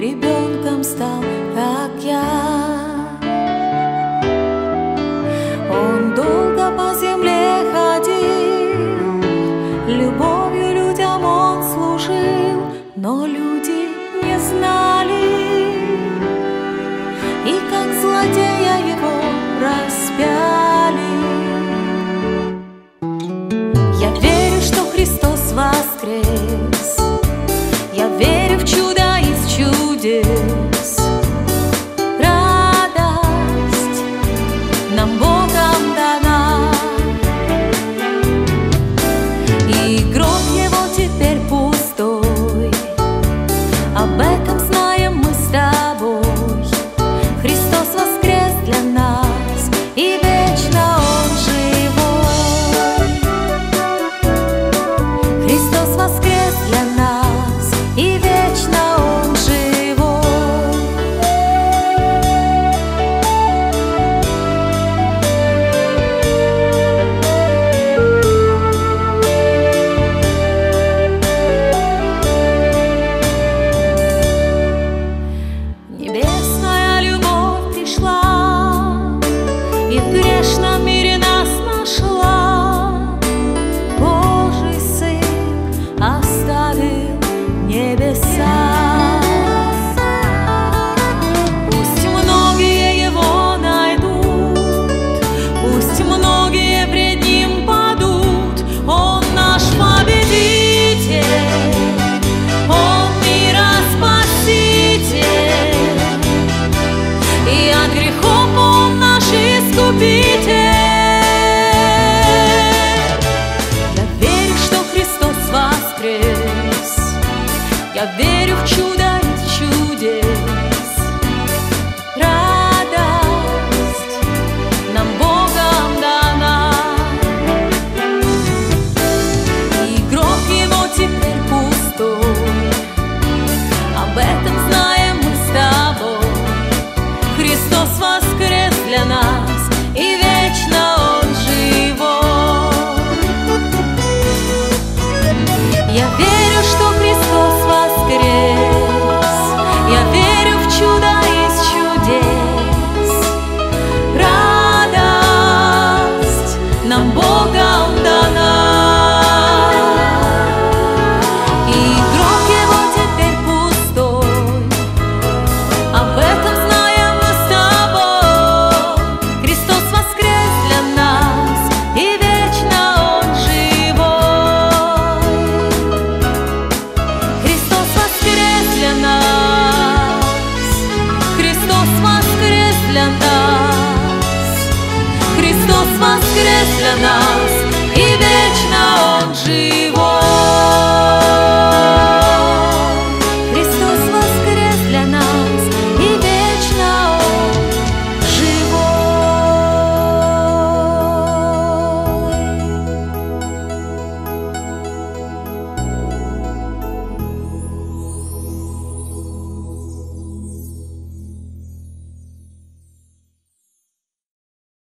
ребенком стал, как я. Он долго по земле ходил, любовью людям он служил, но люди не знали, и как злодея его распяли. Я верю, что Христос воскрес, я верю в чудо из чудес. Радость нам Богом дана, и гроб его теперь пустой. Об этом знаем мы с тобой. Христос воскрес для нас, и вечно Он живой. Христос воскрес для нас, и вечно Он живой. Небесная любовь пришла и в грешном мире нас нашла. Божий Сын оставил небеса. Пусть многие Его найдут, пусть многие пред Ним падут. Он наш победитель, Он мира спаситель, и от грехов Он наш искупитель. Я верю, что Христос воскрес, я верю в чудо из чудес. Радость нам Богом дана, и гроб его теперь пустой. Об этом знаем мы с тобой. Христос воскрес для нас, и вечно Он живой. Я верю,